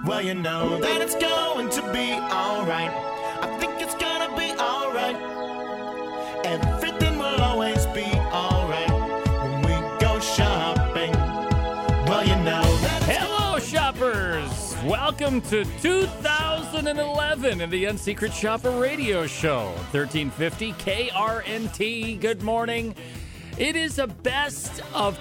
Well, you know that it's going to be alright. I think it's gonna be alright. Everything will always be alright when we go shopping. Well, you know that. Hello, shoppers! Welcome to 2011 in the Unsecret Shopper Radio Show. 1350 KRNT. Good morning. It is a best of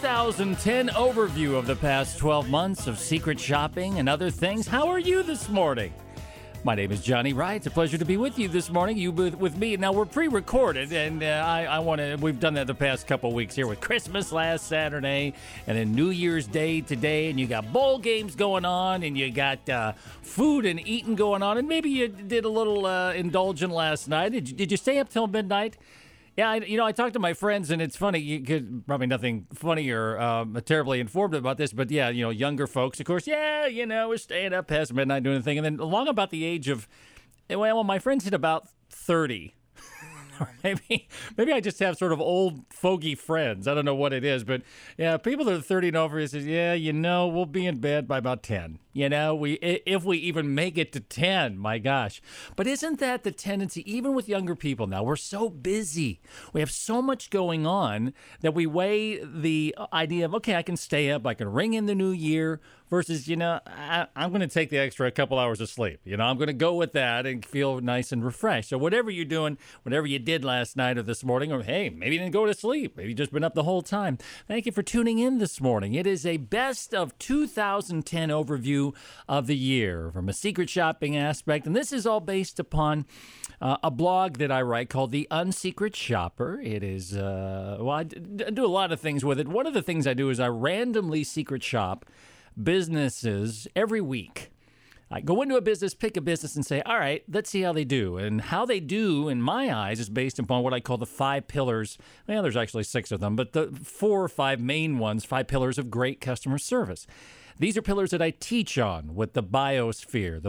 2010 overview of the past 12 months of secret shopping and other things. How are you this morning? My name is Johnny Wright. It's a pleasure to be with you this morning. You with me. Now, we're pre-recorded, and I want to. We've done that the past couple weeks here with Christmas last Saturday, and then New Year's Day today, and you got bowl games going on, and you got food and eating going on, and maybe you did a little indulgent last night. Did you stay up till midnight? Yeah, I talked to my friends, and it's funny. You could probably nothing funny or terribly informed about this, but yeah, younger folks, of course. Yeah, we're staying up past midnight doing the thing, and then along about the age of, well, my friends hit about 30. Or maybe I just have sort of old fogey friends. I don't know what it is, but yeah, people that are 30 and over, it says, yeah, we'll be in bed by about 10. If we even make it to 10, my gosh. But isn't that the tendency, even with younger people now? We're so busy. We have so much going on that we weigh the idea of, okay, I can stay up, I can ring in the new year, versus, I'm going to take the extra couple hours of sleep. I'm going to go with that and feel nice and refreshed. So whatever you're doing, whatever you did last night or this morning, or hey, maybe you didn't go to sleep, maybe you just been up the whole time. Thank you for tuning in this morning. It is a best of 2010 overview of the year from a secret shopping aspect. And this is all based upon a blog that I write called The Unsecret Shopper. It is, I do a lot of things with it. One of the things I do is I randomly secret shop businesses every week. I go into a business, pick a business, and say, all right, let's see how they do. And how they do, in my eyes, is based upon what I call the 5 pillars. Well, there's actually 6 of them, but the 4 or 5 main ones, 5 pillars of great customer service. These are pillars that I teach on with the Biosphere,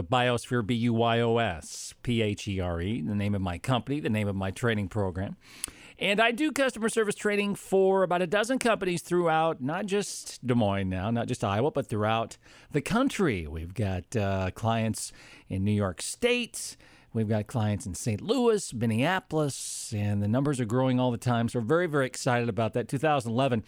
BYOS, PHERE, the name of my company, the name of my training program. And I do customer service training for about a dozen companies throughout, not just Des Moines now, not just Iowa, but throughout the country. We've got clients in New York State. We've got clients in St. Louis, Minneapolis, and the numbers are growing all the time. So we're very, very excited about that. 2011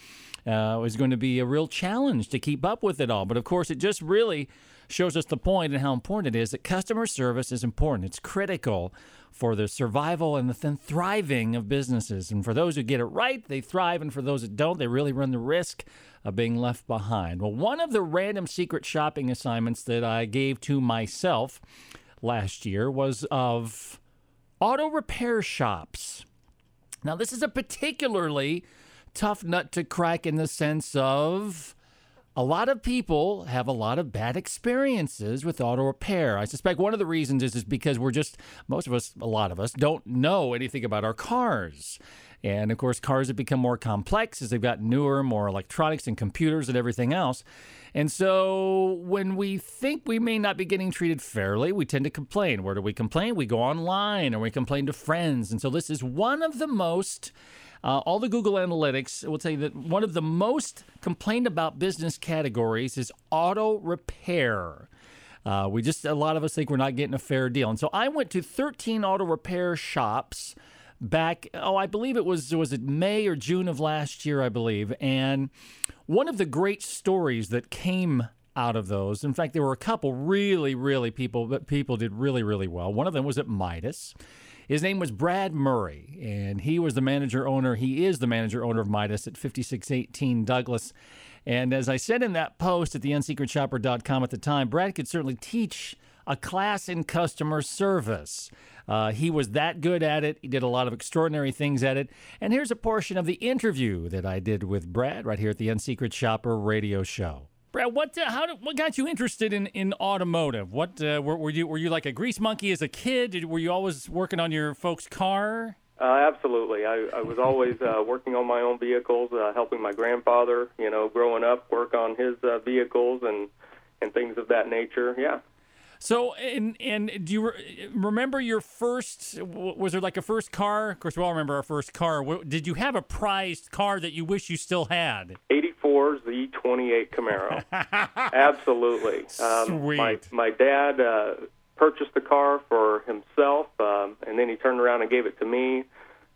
is going to be a real challenge to keep up with it all. But, of course, it just really shows us the point and how important it is that customer service is important. It's critical for the survival and the thriving of businesses. And for those who get it right, they thrive. And for those that don't, they really run the risk of being left behind. Well, one of the random secret shopping assignments that I gave to myself last year was of auto repair shops. Now, this is a particularly tough nut to crack in the sense of a lot of people have a lot of bad experiences with auto repair. I suspect one of the reasons is because most of us, a lot of us, don't know anything about our cars. And, of course, cars have become more complex as they've got newer, more electronics and computers and everything else. And so when we think we may not be getting treated fairly, we tend to complain. Where do we complain? We go online, or we complain to friends. And so this is one of the most, all the Google Analytics will tell you that one of the most complained about business categories is auto repair. A lot of us think we're not getting a fair deal. And so I went to 13 auto repair shops back, I believe was it May or June of last year, I believe. And one of the great stories that came out of those, in fact, there were a couple really people did really, really well. One of them was at Midas. His name was Brad Murray, and he is the manager owner of Midas at 5618 Douglas. And as I said in that post at theunsecretshopper.com at the time, Brad could certainly teach a class in customer service. He was that good at it. He did a lot of extraordinary things at it. And here's a portion of the interview that I did with Brad right here at the Unsecret Shopper radio show. Brad, what got you interested in automotive? What were you like a grease monkey as a kid? Were you always working on your folks' car? Absolutely. I was always working on my own vehicles, helping my grandfather, growing up, work on his vehicles and things of that nature. Yeah. So, and do you remember your first, was there like a first car? Of course, we all remember our first car. Did you have a prized car that you wish you still had? 84 '84 Z28 Camaro. Absolutely. Sweet. My dad purchased the car for himself, and then he turned around and gave it to me.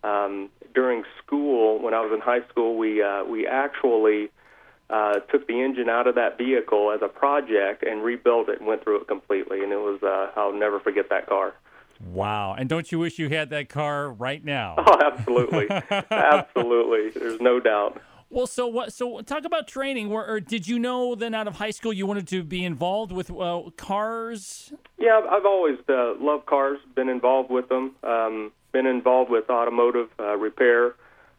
During school, when I was in high school, we actually took the engine out of that vehicle as a project and rebuilt it and went through it completely. And it was I'll never forget that car. Wow. And don't you wish you had that car right now? Oh, absolutely. Absolutely. There's no doubt. Well, so talk about training. Or did you know then out of high school you wanted to be involved with cars? Yeah, I've always loved cars, been involved with them, been involved with automotive repair.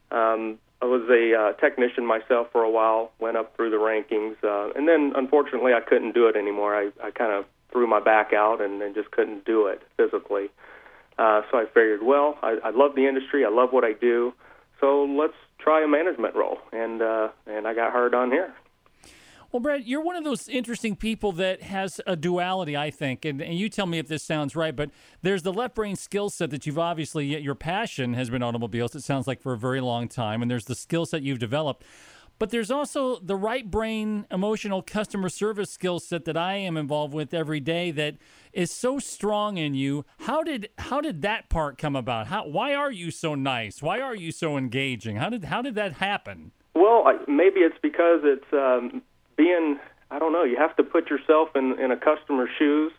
I was a technician myself for a while, went up through the rankings, and then unfortunately I couldn't do it anymore. I kind of threw my back out and just couldn't do it physically. So I figured, well, I love the industry, I love what I do, so let's try a management role, and I got hired on here. Well, Brad, you're one of those interesting people that has a duality, I think, and you tell me if this sounds right, but there's the left brain skill set that you've obviously, your passion has been automobiles, it sounds like, for a very long time, and there's the skill set you've developed. But there's also the right brain emotional customer service skill set that I am involved with every day that is so strong in you. How did that part come about? Why are you so nice? Why are you so engaging? How did that happen? Well, maybe it's because it's being, I don't know, you have to put yourself in a customer's shoes.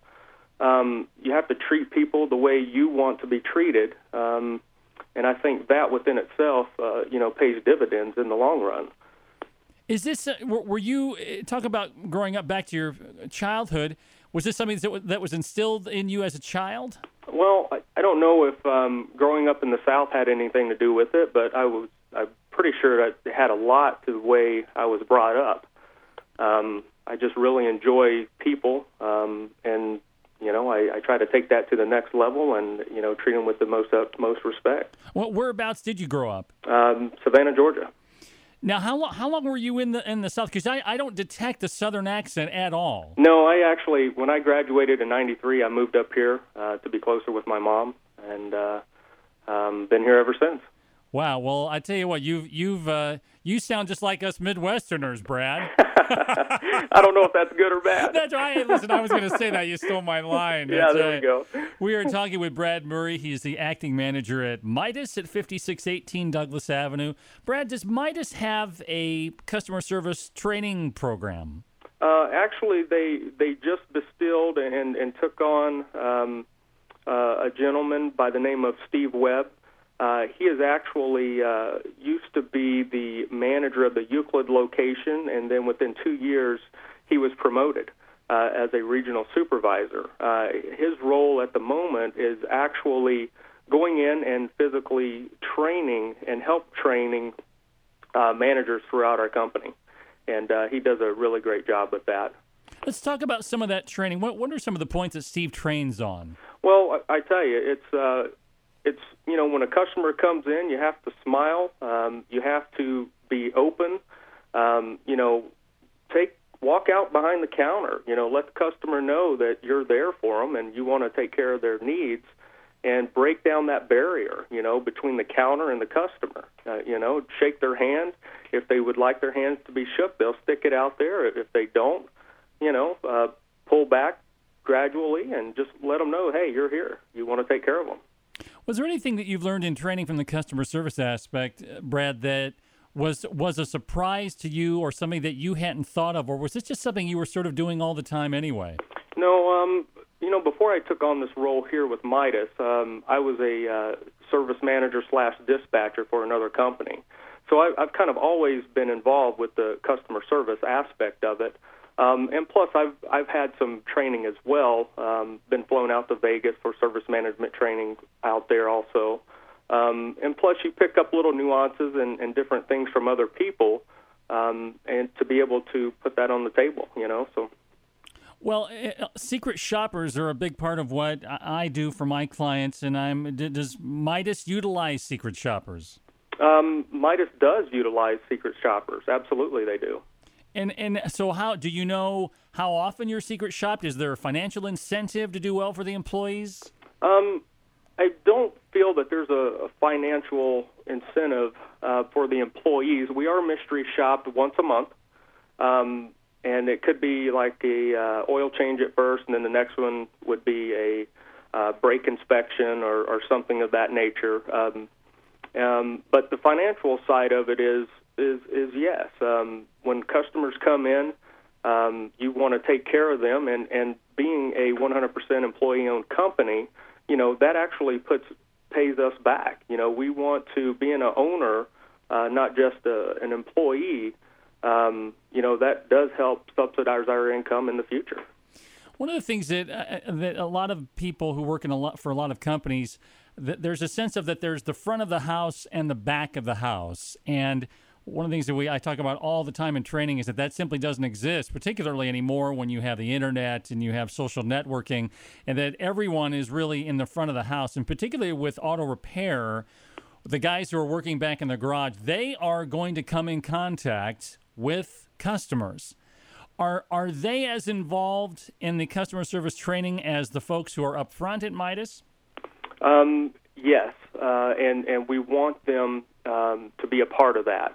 You have to treat people the way you want to be treated. And I think that within itself, pays dividends in the long run. Is this, were you, talk about growing up back to your childhood, was this something that was instilled in you as a child? Well, I don't know if growing up in the South had anything to do with it, but I'm pretty sure it had a lot to the way I was brought up. I just really enjoy people, and, I try to take that to the next level and, treat them with the most respect. Well, whereabouts did you grow up? Savannah, Georgia. Now, how long were you in the South? Because I don't detect the Southern accent at all. No, I actually, when I graduated in '93, I moved up here to be closer with my mom, and been here ever since. Wow. Well, I tell you what, you sound just like us Midwesterners, Brad. I don't know if that's good or bad. That's right. Listen, I was going to say that. You stole my line. Yeah, That's there right. we go. We are talking with Brad Murray. He's the acting manager at Midas at 5618 Douglas Avenue. Brad, does Midas have a customer service training program? Actually, they just distilled and took on a gentleman by the name of Steve Webb. He is actually used to be the manager of the Euclid location, and then within 2 years, he was promoted as a regional supervisor. His role at the moment is actually going in and physically training and help training managers throughout our company, and he does a really great job with that. Let's talk about some of that training. What are some of the points that Steve trains on? Well, I tell you, it's when a customer comes in, you have to smile. You have to be open. Walk out behind the counter. Let the customer know that you're there for them and you want to take care of their needs, and break down that barrier, between the counter and the customer. Shake their hand. If they would like their hands to be shook, they'll stick it out there. If they don't, pull back gradually and just let them know, hey, you're here. You want to take care of them. Was there anything that you've learned in training from the customer service aspect, Brad, that was a surprise to you or something that you hadn't thought of, or was this just something you were sort of doing all the time anyway? No, before I took on this role here with Midas, I was a service manager / dispatcher for another company. So I've kind of always been involved with the customer service aspect of it. And plus, I've had some training as well. Been flown out to Vegas for service management training out there also. And plus, you pick up little nuances and different things from other people, and to be able to put that on the table, So. Well, secret shoppers are a big part of what I do for my clients, and does Midas utilize secret shoppers? Midas does utilize secret shoppers. Absolutely, they do. And so how do you know how often you're secret shopped? Is there a financial incentive to do well for the employees? I don't feel that there's a financial incentive for the employees. We are mystery shopped once a month. And it could be like a oil change at first, and then the next one would be a brake inspection or something of that nature. But the financial side of it is yes. When customers come in, you want to take care of them, and being a 100% employee-owned company, that actually pays us back. We want to, being an owner, not just an employee, that does help subsidize our income in the future. One of the things that a lot of people who work for a lot of companies, there's a sense of that there's the front of the house and the back of the house. And one of the things that I talk about all the time in training is that simply doesn't exist, particularly anymore when you have the internet and you have social networking, and that everyone is really in the front of the house. And particularly with auto repair, the guys who are working back in the garage, they are going to come in contact with customers. Are they as involved in the customer service training as the folks who are up front at Midas? Yes, and we want them to be a part of that.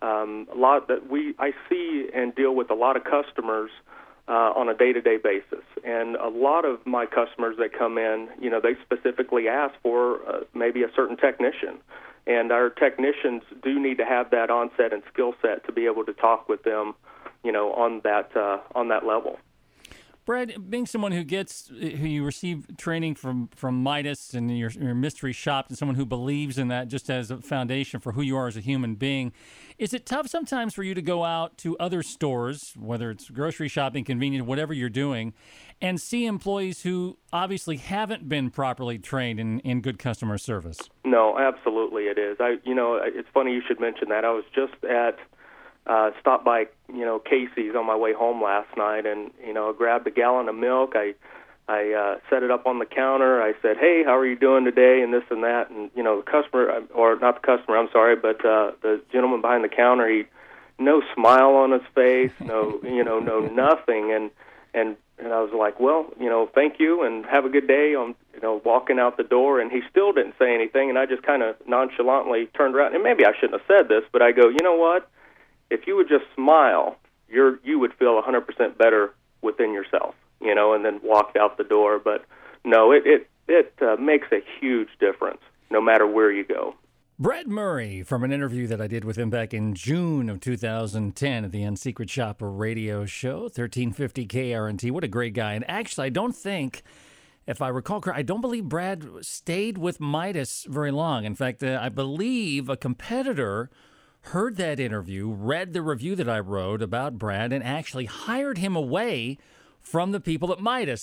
I see and deal with a lot of customers on a day-to-day basis, and a lot of my customers that come in, they specifically ask for maybe a certain technician, and our technicians do need to have that onset and skill set to be able to talk with them, on that level. Brad, being someone who you receive training from Midas and your mystery shop, and someone who believes in that just as a foundation for who you are as a human being, is it tough sometimes for you to go out to other stores, whether it's grocery shopping, convenience, whatever you're doing, and see employees who obviously haven't been properly trained in good customer service? No, absolutely it is. It's funny you should mention that. I was just stopped by, Casey's on my way home last night, and I grabbed a gallon of milk. I set it up on the counter. I said, "Hey, how are you doing today?" and this and that. And the customer, or not the customer, I'm sorry, but the gentleman behind the counter, no smile on his face, no nothing. And I was like, "Well, thank you, and have a good day." I'm walking out the door, and he still didn't say anything, and I just kind of nonchalantly turned around. And maybe I shouldn't have said this, but I go, "You know what? If you would just smile, you would feel 100% better within yourself," and then walked out the door. But no, it makes a huge difference no matter where you go. Brad Murray, from an interview that I did with him back in June of 2010 at the Unsecret Shopper radio show, 1350 KRNT. What a great guy. And actually, I don't think, if I recall correctly, I don't believe Brad stayed with Midas very long. In fact, I believe a competitor heard that interview, read the review that I wrote about Brad, and actually hired him away from the people at Midas.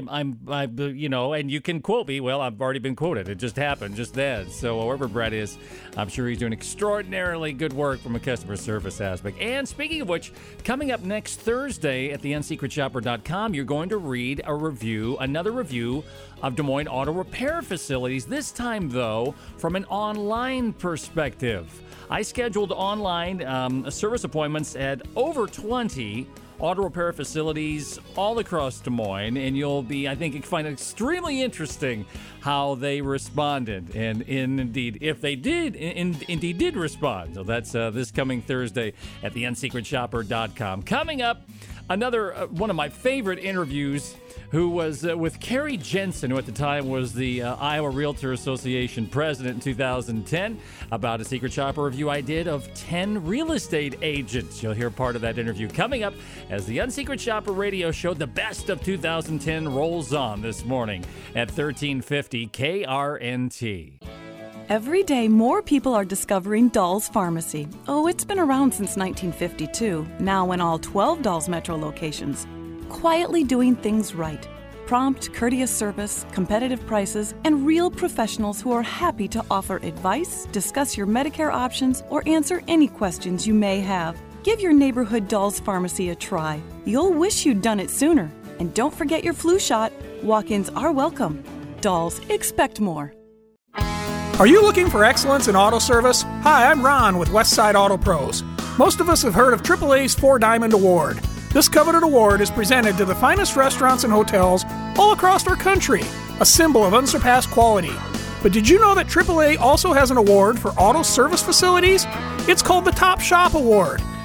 And you can quote me. Well, I've already been quoted. It just happened just then. So wherever Brad is, I'm sure he's doing extraordinarily good work from a customer service aspect. And speaking of which, coming up next Thursday at theunsecretshopper.com, you're going to read another review of Des Moines Auto Repair Facilities, this time, though, from an online perspective. I scheduled online service appointments at over 20 auto repair facilities all across Des Moines, and I think you'll find it extremely interesting how they responded, and indeed, if they did respond. So that's this coming Thursday at theunsecretshopper.com. Coming up, another one of my favorite interviews, who was with Carrie Jensen, who at the time was the Iowa Realtor Association president in 2010, about a Secret Shopper review I did of 10 real estate agents. You'll hear part of that interview coming up as the Unsecret Shopper radio show, the best of 2010, rolls on this morning at 1350 KRNT. Every day, more people are discovering Dahl's Pharmacy. Oh, it's been around since 1952, now in all 12 Dahl's Metro locations. Quietly doing things right. Prompt, courteous service, competitive prices, and real professionals who are happy to offer advice, discuss your Medicare options, or answer any questions you may have. Give your neighborhood Dahl's Pharmacy a try. You'll wish you'd done it sooner. And don't forget your flu shot. Walk-ins are welcome. Dahl's, expect more. Are you looking for excellence in auto service? Hi, I'm Ron with Westside Auto Pros. Most of us have heard of AAA's 4-Diamond Award. This coveted award is presented to the finest restaurants and hotels all across our country, a symbol of unsurpassed quality. But did you know that AAA also has an award for auto service facilities? It's called the Top Shop Award.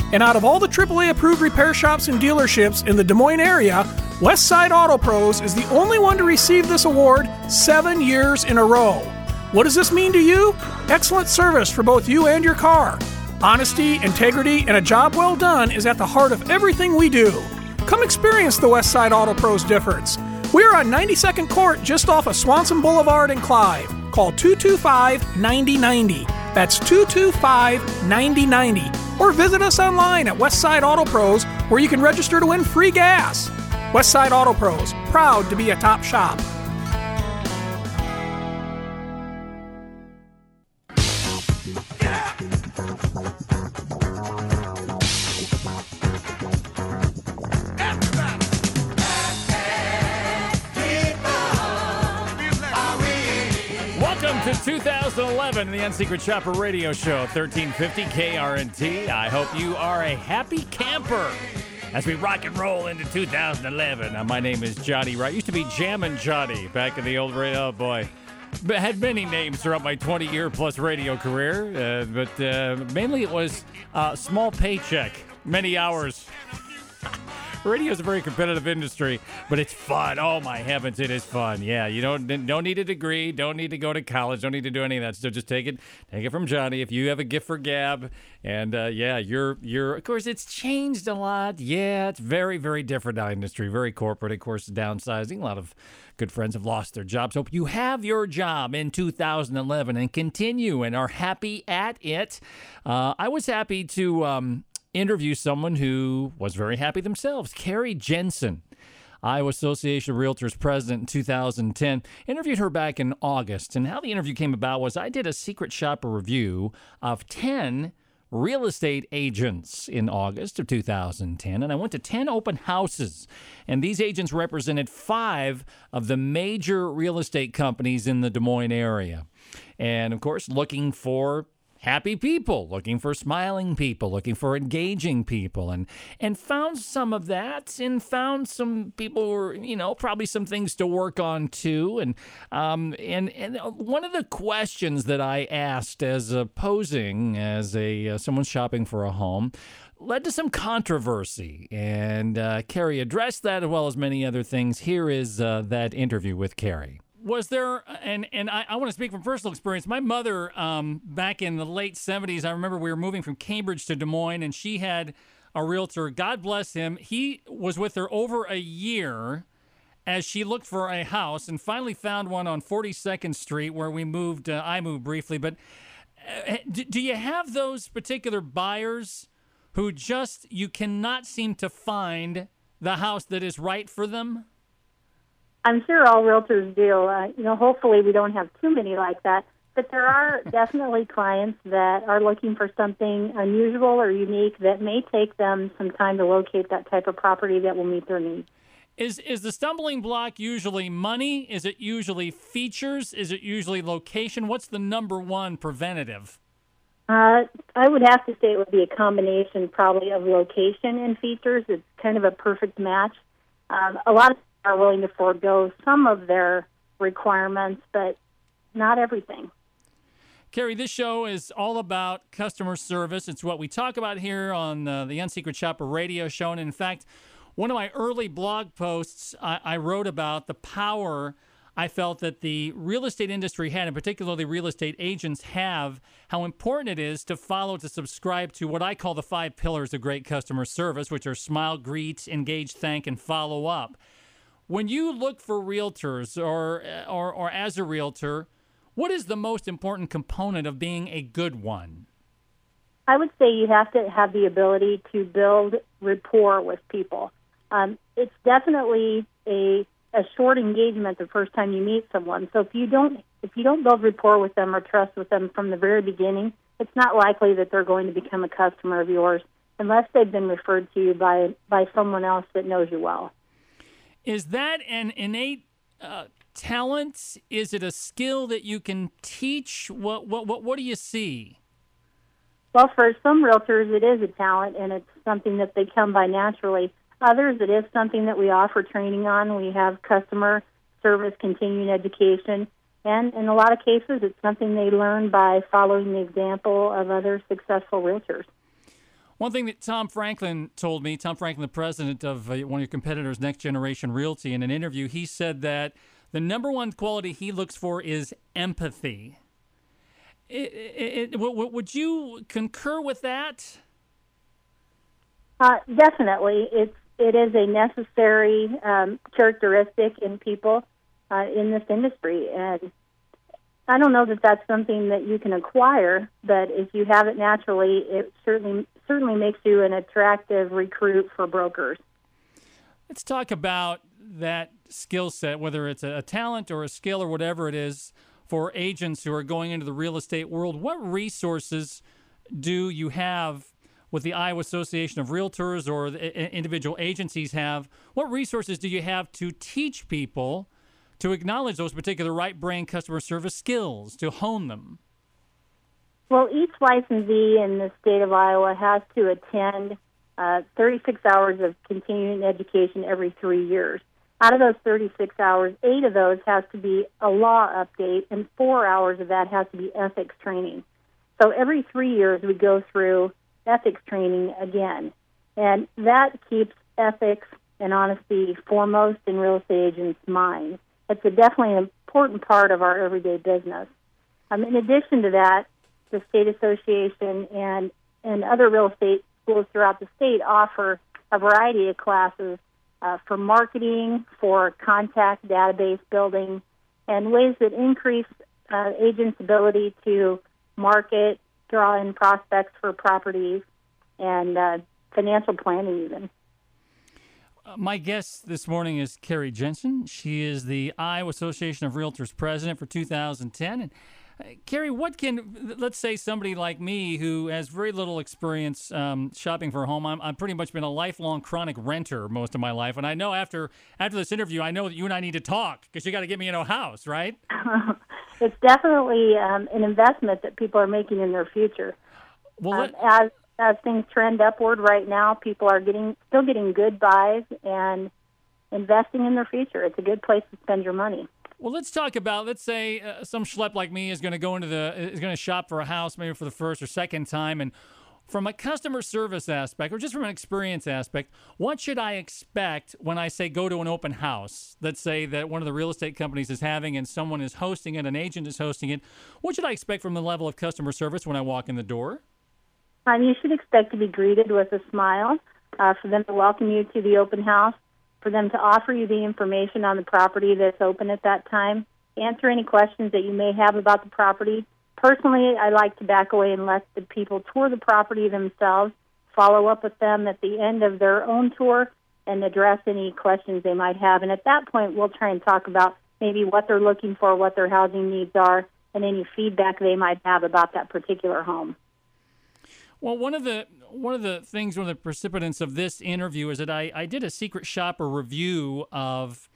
And out of all the AAA-approved repair shops and dealerships in the Des Moines area, Westside Auto Pros is the only one to receive this award 7 years in a row. What does this mean to you? Excellent service for both you and your car. Honesty, integrity, and a job well done is at the heart of everything we do. Come experience the Westside Auto Pros difference. We're on 92nd Court just off of Swanson Boulevard in Clive. Call 225-9090. That's 225-9090. Or visit us online at Westside Auto Pros, where you can register to win free gas. Westside Auto Pros, proud to be a top shop. Welcome to 2011, the Unsecret Shopper Radio Show, 1350 KRNT. I hope you are a happy camper as we rock and roll into 2011. My name is Johnny Wright. Used to be Jammin' Johnny back in the old radio. Oh, boy. Had many names throughout my 20-year-plus radio career, but mainly it was small paycheck, many hours. Radio is a very competitive industry, but it's fun. Oh, my heavens, it is fun. Yeah, you don't need a degree, don't need to go to college, don't need to do any of that. So just take it from Johnny. If you have a gift for gab, and you're of course, it's changed a lot. Yeah, it's very, very different now industry, very corporate, of course, downsizing. A lot of good friends have lost their jobs. Hope you have your job in 2011 and continue and are happy at it. I was happy to interview someone who was very happy themselves, Carrie Jensen, Iowa Association of Realtors president in 2010. Interviewed her back in August, and how the interview came about was I did a secret shopper review of 10 real estate agents in August of 2010, and I went to 10 open houses, and these agents represented 5 of the major real estate companies in the Des Moines area, and of course looking for happy people, looking for smiling people, looking for engaging people, and found some of that, and found some people who were, probably some things to work on too. And one of the questions that I asked as posing as someone shopping for a home led to some controversy, and Carrie addressed that as well as many other things. Here is that interview with Carrie. Was there, and I want to speak from personal experience. My mother, back in the late 70s, I remember we were moving from Cambridge to Des Moines, and she had a realtor. God bless him. He was with her over a year as she looked for a house and finally found one on 42nd Street where we moved. I moved briefly. But do you have those particular buyers who you cannot seem to find the house that is right for them? I'm sure all realtors do. Hopefully we don't have too many like that. But there are definitely clients that are looking for something unusual or unique that may take them some time to locate that type of property that will meet their needs. Is the stumbling block usually money? Is it usually features? Is it usually location? What's the number one preventative? I would have to say it would be a combination probably of location and features. It's kind of a perfect match. A lot of people are willing to forego some of their requirements, but not everything. Carrie, this show is all about customer service. It's what we talk about here on the Unsecret Shopper Radio Show. And in fact, one of my early blog posts, I wrote about the power I felt that the real estate industry had, and particularly real estate agents have, how important it is to subscribe to what I call the 5 pillars of great customer service, which are smile, greet, engage, thank, and follow up. When you look for realtors or as a realtor, what is the most important component of being a good one? I would say you have to have the ability to build rapport with people. It's definitely a short engagement the first time you meet someone. So if you don't build rapport with them or trust with them from the very beginning, it's not likely that they're going to become a customer of yours unless they've been referred to you by someone else that knows you well. Is that an innate talent? Is it a skill that you can teach? What do you see? Well, for some realtors, it is a talent, and it's something that they come by naturally. Others, it is something that we offer training on. We have customer service continuing education, and in a lot of cases, it's something they learn by following the example of other successful realtors. One thing that Tom Franklin told me, Tom Franklin, the president of one of your competitors, Next Generation Realty, in an interview, he said that the number one quality he looks for is empathy. Would you concur with that? Definitely. It is a necessary characteristic in people in this industry. And I don't know that that's something that you can acquire, but if you have it naturally, it certainly makes you an attractive recruit for brokers. Let's talk about that skill set, whether it's a talent or a skill or whatever it is, for agents who are going into the real estate world. What resources do you have with the Iowa Association of Realtors or the individual agencies have? What resources do you have to teach people to acknowledge those particular right brain customer service skills, to hone them? Well, each licensee in the state of Iowa has to attend 36 hours of continuing education every 3 years. Out of those 36 hours, 8 of those has to be a law update, and 4 hours of that has to be ethics training. So every 3 years we go through ethics training again, and that keeps ethics and honesty foremost in real estate agents' minds. It's definitely an important part of our everyday business. In addition to that, the state association and other real estate schools throughout the state offer a variety of classes for marketing, for contact database building, and ways that increase agents' ability to market, draw in prospects for properties, and financial planning even. My guest this morning is Carrie Jensen. She is the Iowa Association of Realtors president for 2010. And Carrie, let's say somebody like me who has very little experience shopping for a home. I've pretty much been a lifelong chronic renter most of my life. And I know after this interview, I know that you and I need to talk because you got to get me in a house, right? It's definitely an investment that people are making in their future. Well, as things trend upward right now, people are still getting good buys and investing in their future. It's a good place to spend your money. Well, let's talk about, let's say some schlep like me is going to shop for a house maybe for the first or second time, and from a customer service aspect or just from an experience aspect, what should I expect when I say go to an open house? Let's say that one of the real estate companies is having and someone is hosting it, an agent is hosting it. What should I expect from the level of customer service when I walk in the door? You should expect to be greeted with a smile, for them to welcome you to the open house, for them to offer you the information on the property that's open at that time, answer any questions that you may have about the property. Personally, I like to back away and let the people tour the property themselves, follow up with them at the end of their own tour, and address any questions they might have. And at that point, we'll try and talk about maybe what they're looking for, what their housing needs are, and any feedback they might have about that particular home. Well, one of the precipitants of this interview is that I did a secret shopper review of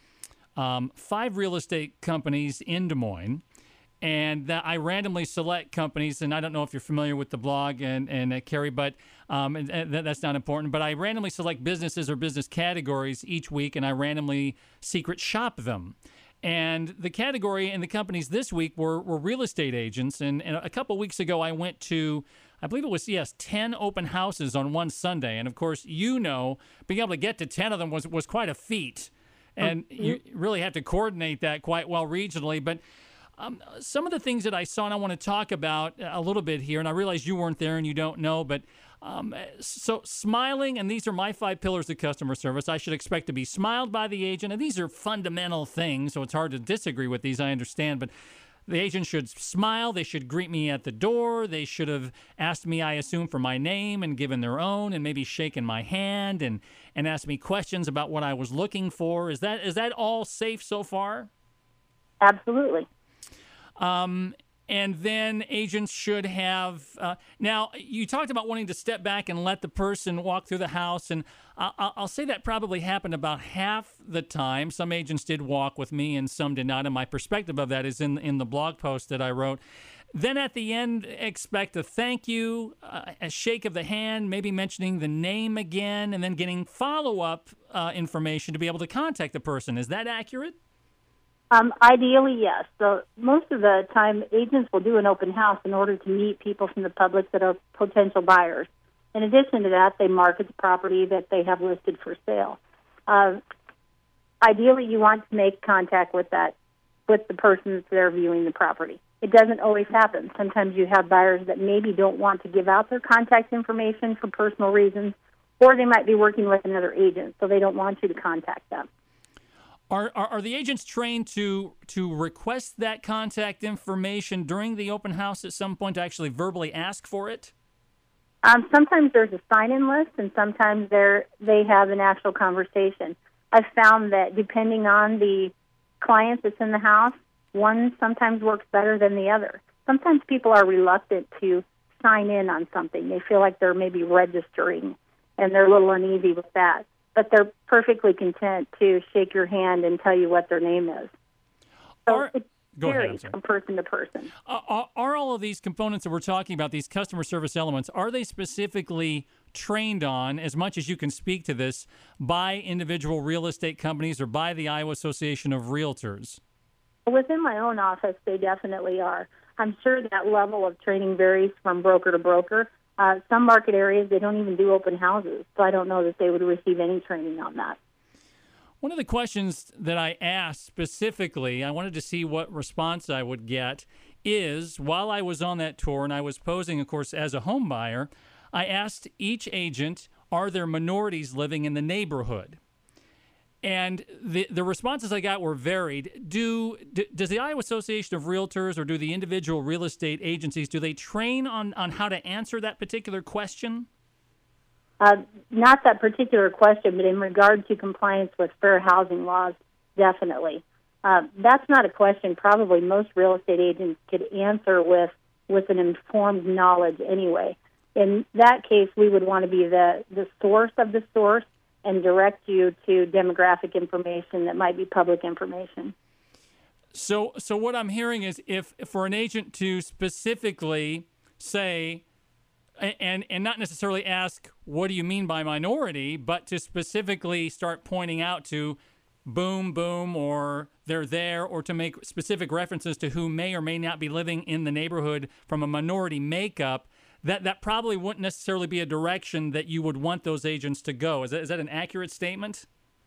5 real estate companies in Des Moines, and that I randomly select companies, and I don't know if you're familiar with the blog and Carrie, but and that's not important. But I randomly select businesses or business categories each week, and I randomly secret shop them. And the category and the companies this week were real estate agents. And a couple weeks ago, I went to, I believe it was, 10 open houses on one Sunday. And, of course, being able to get to 10 of them was quite a feat. And you really have to coordinate that quite well regionally. But some of the things that I saw, and I want to talk about a little bit here, and I realize you weren't there and you don't know, but so smiling, and these are my 5 pillars of customer service. I should expect to be smiled by the agent, and these are fundamental things, so it's hard to disagree with these, I understand, but the agent should smile. They should greet me at the door. They should have asked me, I assume, for my name and given their own, and maybe shaken my hand and asked me questions about what I was looking for. Is that all safe so far? Absolutely. And then agents should have, now you talked about wanting to step back and let the person walk through the house, and I'll say that probably happened about half the time. Some agents did walk with me and some did not, and my perspective of that is in the blog post that I wrote. Then at the end, expect a thank you, a shake of the hand, maybe mentioning the name again, and then getting follow-up information to be able to contact the person. Is that accurate? Ideally, yes. So most of the time, agents will do an open house in order to meet people from the public that are potential buyers. In addition to that, they market the property that they have listed for sale. Ideally, you want to make contact with the person that's there viewing the property. It doesn't always happen. Sometimes you have buyers that maybe don't want to give out their contact information for personal reasons, or they might be working with another agent, so they don't want you to contact them. Are the agents trained to request that contact information during the open house at some point, to actually verbally ask for it? Sometimes there's a sign-in list, and sometimes they have an actual conversation. I've found that depending on the client that's in the house, one sometimes works better than the other. Sometimes people are reluctant to sign in on something. They feel like they're maybe registering, and they're a little uneasy with that. But they're perfectly content to shake your hand and tell you what their name is. So it varies from person to person. Are all of these components that we're talking about, these customer service elements, are they specifically trained on, as much as you can speak to this, by individual real estate companies or by the Iowa Association of Realtors? Within my own office, they definitely are. I'm sure that level of training varies from broker to broker. Some market areas, they don't even do open houses, so I don't know that they would receive any training on that. One of the questions that I asked specifically, I wanted to see what response I would get, is while I was on that tour and I was posing, of course, as a home buyer, I asked each agent, are there minorities living in the neighborhood? And the responses I got were varied. Does the Iowa Association of Realtors or do the individual real estate agencies, do they train on how to answer that particular question? Not that particular question, but in regard to compliance with fair housing laws, definitely. That's not a question probably most real estate agents could answer with an informed knowledge anyway. In that case, we would want to be the source of the source and direct you to demographic information that might be public information. So what I'm hearing is, if for an agent to specifically say, and not necessarily ask, what do you mean by minority, but to specifically start pointing out to boom, boom, or they're there, or to make specific references to who may or may not be living in the neighborhood from a minority makeup, that probably wouldn't necessarily be a direction that you would want those agents to go. Is that an accurate statement?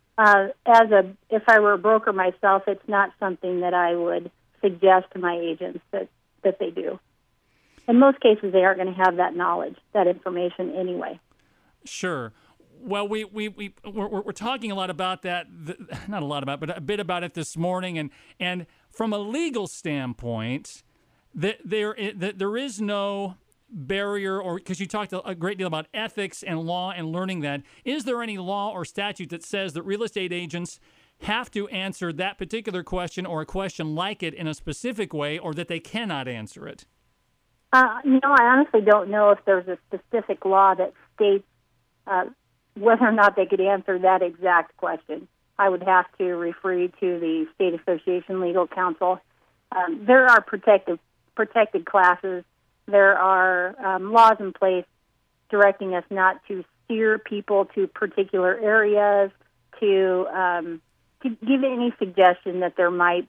If I were a broker myself, it's not something that I would suggest to my agents that they do. In most cases, they aren't going to have that knowledge, that information anyway. Sure. Well, we're talking a lot about that, not a lot about, but a bit about it this morning, and from a legal standpoint, there is no barrier, or because you talked a great deal about ethics and law and learning that, is there any law or statute that says that real estate agents have to answer that particular question or a question like it in a specific way, or that they cannot answer it? I honestly don't know if there's a specific law that states whether or not they could answer that exact question. I would have to refer you to the State Association Legal Counsel. There are protected classes. There are laws in place directing us not to steer people to particular areas, to give any suggestion that there might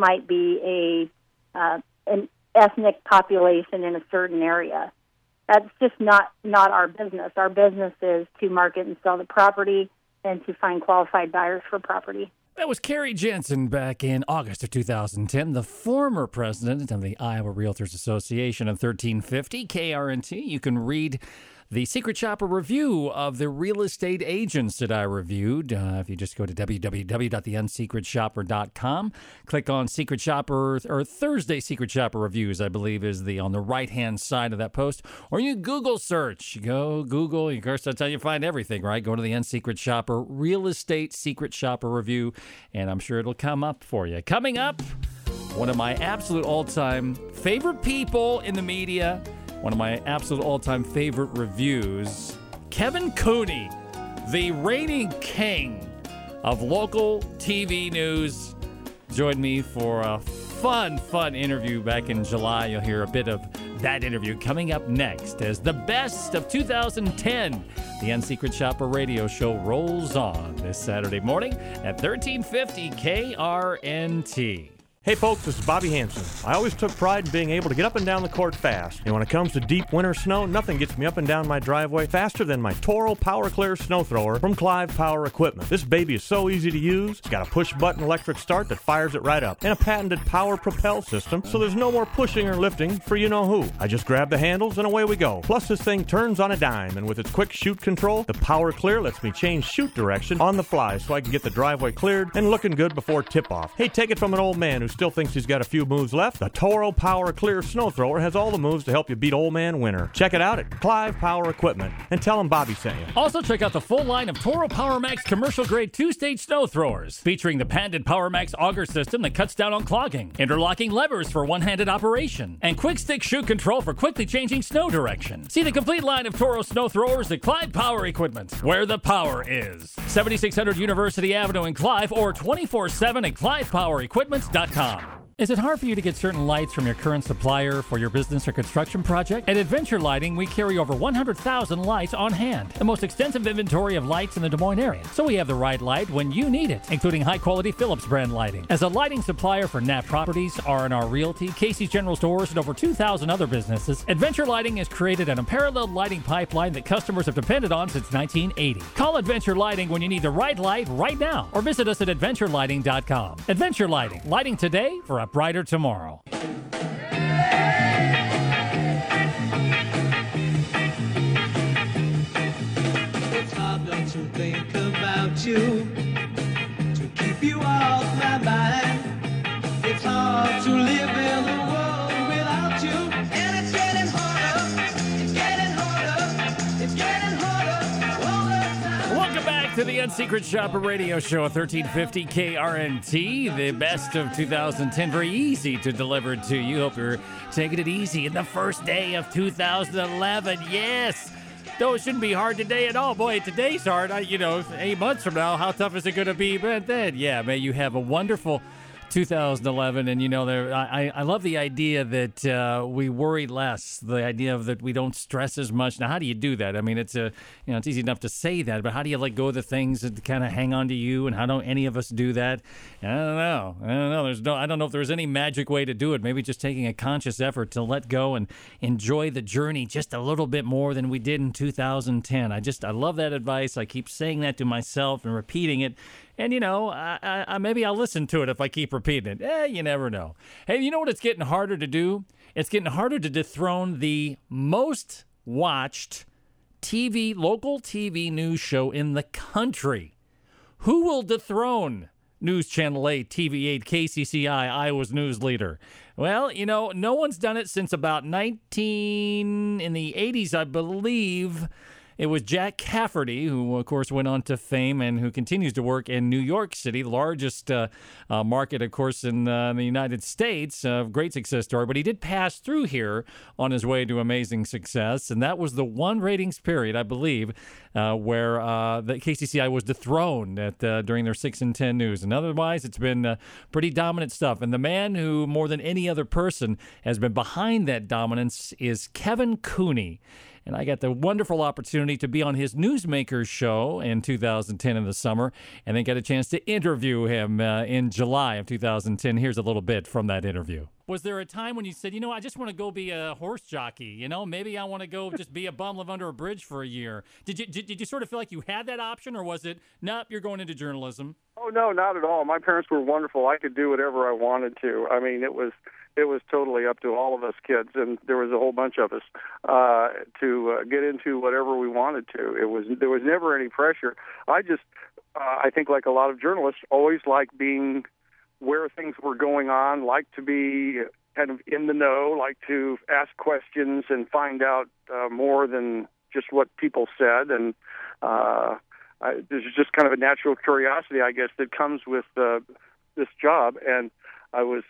be an ethnic population in a certain area. That's just not our business. Our business is to market and sell the property and to find qualified buyers for property. That was Carrie Jensen back in August of 2010, the former president of the Iowa Realtors Association of 1350 KRNT. You can read the Secret Shopper review of the real estate agents that I reviewed. If you just go to www.theunsecretshopper.com, click on Secret Shopper, or Thursday Secret Shopper reviews, I believe, is on the right-hand side of that post. Or you Google search. Go Google. Of course, that's how you find everything, right? Go to the Unsecret Shopper Real Estate Secret Shopper review, and I'm sure it'll come up for you. Coming up, one of my absolute all-time favorite people in the media, one of my absolute all-time favorite reviews, Kevin Cooney, the reigning king of local TV news, joined me for a fun interview back in July. You'll hear a bit of that interview coming up next as the best of 2010. The Unsecret Shopper radio show rolls on this Saturday morning at 1350 KRNT. Hey folks, this is Bobby Hansen. I always took pride in being able to get up and down the court fast. And when it comes to deep winter snow, nothing gets me up and down my driveway faster than my Toro Power Clear snow thrower from Clive Power Equipment. This baby is so easy to use. It's got a push-button electric start that fires it right up, and a patented power propel system, so there's no more pushing or lifting for you-know-who. I just grab the handles and away we go. Plus, this thing turns on a dime, and with its quick shoot control, the Power Clear lets me change shoot direction on the fly so I can get the driveway cleared and looking good before tip-off. Hey, take it from an old man who still thinks he's got a few moves left. The Toro Power Clear snow thrower has all the moves to help you beat old man winter. Check it out at Clive Power Equipment and tell them Bobby sent you. Also, check out the full line of Toro PowerMax commercial-grade two-stage snow throwers, featuring the patented PowerMax auger system that cuts down on clogging, interlocking levers for one-handed operation, and quick stick shoot control for quickly changing snow direction. See the complete line of Toro snow throwers at Clive Power Equipment, where the power is. 7600 University Avenue in Clive, or 24/7 at ClivePowerEquipment.com. Is it hard for you to get certain lights from your current supplier for your business or construction project? At Adventure Lighting, we carry over 100,000 lights on hand, the most extensive inventory of lights in the Des Moines area. So we have the right light when you need it, including high-quality Philips brand lighting. As a lighting supplier for Knapp Properties, R&R Realty, Casey's General Stores, and over 2,000 other businesses, Adventure Lighting has created an unparalleled lighting pipeline that customers have depended on since 1980. Call Adventure Lighting when you need the right light right now, or visit us at AdventureLighting.com. Adventure Lighting, lighting today for a brighter tomorrow. It's hard not to think about you, to keep you off my mind. It's hard to live in the world without you, and it's getting harder, it's getting harder, it's getting harder all the time. Welcome back to the Unsecret Shopper Radio Show, 1350 KRNT, the best of 2010. Very easy to deliver to you. Hope you're taking it easy in the first day of 2011. Yes! Though it shouldn't be hard today at all. Boy, today's hard. 8 months from now, how tough is it going to be? But then, yeah, may you have a wonderful 2011, and I love the idea that we worry less, the idea of that we don't stress as much. Now, how do you do that? I mean, it's it's easy enough to say that, but how do you let go of the things that kind of hang on to you, and how don't any of us do that? I don't know. I don't know if there's any magic way to do it. Maybe just taking a conscious effort to let go and enjoy the journey just a little bit more than we did in 2010. I love that advice. I keep saying that to myself and repeating it. And, maybe I'll listen to it if I keep repeating it. You never know. Hey, you know what it's getting harder to do? It's getting harder to dethrone the most watched local TV news show in the country. Who will dethrone News Channel 8, TV 8, KCCI, Iowa's news leader? Well, no one's done it since about in the 80s, I believe. It was Jack Cafferty, who, of course, went on to fame and who continues to work in New York City, the largest market, of course, in the United States. Great success story. But he did pass through here on his way to amazing success. And that was the one ratings period, I believe, where the KCCI was dethroned during their 6 and 10 news. And otherwise, it's been pretty dominant stuff. And the man who, more than any other person, has been behind that dominance is Kevin Cooney. And I got the wonderful opportunity to be on his Newsmakers show in 2010 in the summer, and then get a chance to interview him in July of 2010. Here's a little bit from that interview. Was there a time when you said, I just want to go be a horse jockey? Maybe I want to go just be a bum, live under a bridge for a year. Did you sort of feel like you had that option, or was it, nope, you're going into journalism? Oh, no, not at all. My parents were wonderful. I could do whatever I wanted to. I mean, it was totally up to all of us kids, and there was a whole bunch of us to get into whatever we wanted to. There was never any pressure. I think like a lot of journalists, always liked being where things were going on, liked to be kind of in the know, liked to ask questions and find out more than just what people said. And there's just kind of a natural curiosity, I guess, that comes with this job. And I was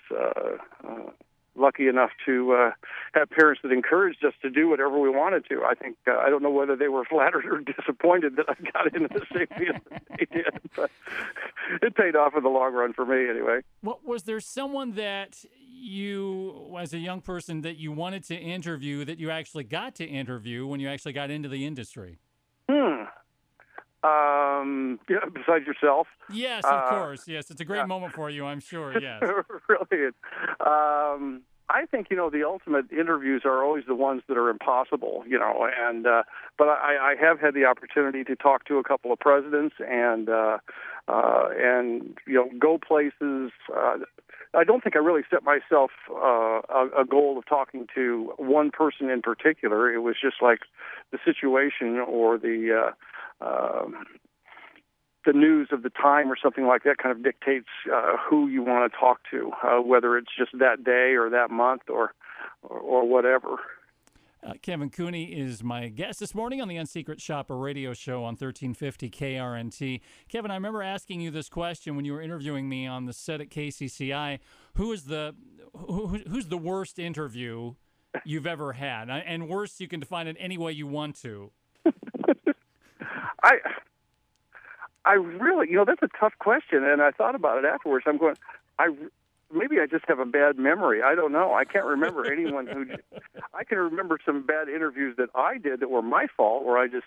lucky enough to have parents that encouraged us to do whatever we wanted to. I think I don't know whether they were flattered or disappointed that I got into the same field that they did, but it paid off in the long run for me anyway. Well, was there someone that you, as a young person, that you wanted to interview that you actually got to interview when you actually got into the industry? besides yourself. Yes, of course. Yes, it's a great moment for you, I'm sure. Yes. Really. I think, the ultimate interviews are always the ones that are impossible, and but I have had the opportunity to talk to a couple of presidents and go places. I don't think I really set myself a goal of talking to one person in particular. It was just like the situation or the news of the time or something like that kind of dictates who you want to talk to, whether it's just that day or that month or whatever. Kevin Cooney is my guest this morning on the Unsecret Shopper radio show on 1350 KRNT. Kevin, I remember asking you this question when you were interviewing me on the set at KCCI. Who's the worst interview you've ever had? And worst, you can define it any way you want to. I really, that's a tough question, and I thought about it afterwards. I'm going, maybe I just have a bad memory. I don't know. I can't remember anyone who. I can remember some bad interviews that I did that were my fault, where I just,